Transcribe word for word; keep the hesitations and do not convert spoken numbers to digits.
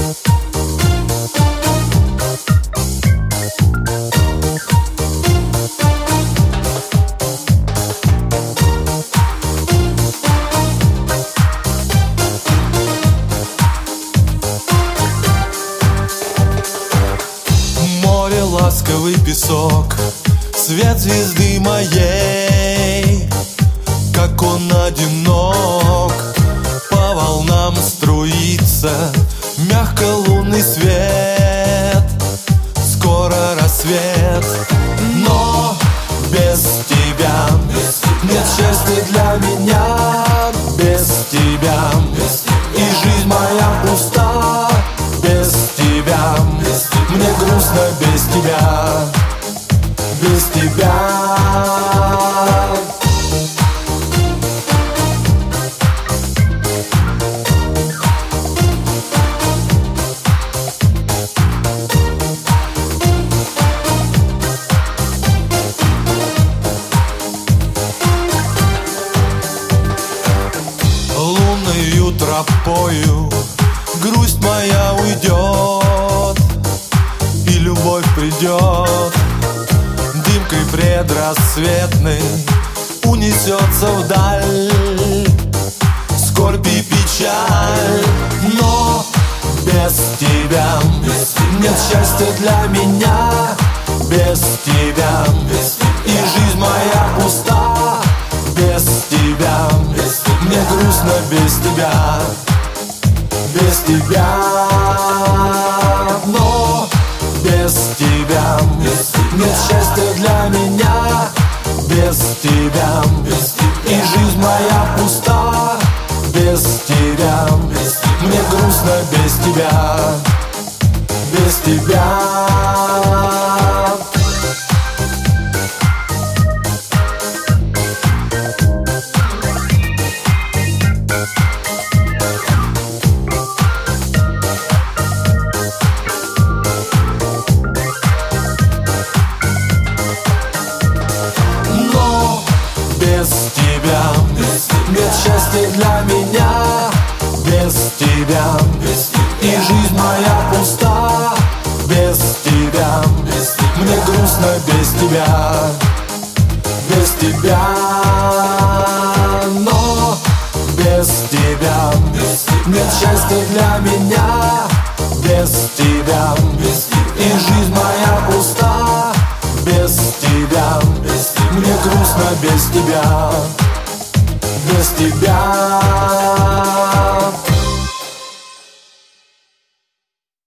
Море, ласковый песок, свет звезды моей, как он одинок, по волнам струится мягко лунный свет. Скоро рассвет, но без тебя нет счастья для меня. Без тебя и жизнь моя пуста. Без тебя мне грустно, без тебя, без тебя. Лунною тропою грусть моя уйдет, и любовь придет, дымкой предрассветной унесется вдаль скорбь и печаль. Но без тебя нет счастья для меня. Без тебя и жизнь моя пуста. Без тебя мне грустно, без тебя, без тебя. Но без тебя нет счастья для меня. Без тебя и жизнь моя пуста. Без тебя мне грустно, без тебя, без тебя. Без тебя нет счастья для меня. Без тебя и жизнь моя пуста. Без тебя мне грустно, без тебя, без тебя. Но без тебя нет счастья для меня. Без тебя и жизнь моя пуста. Без тебя мне грустно, без тебя, без тебя.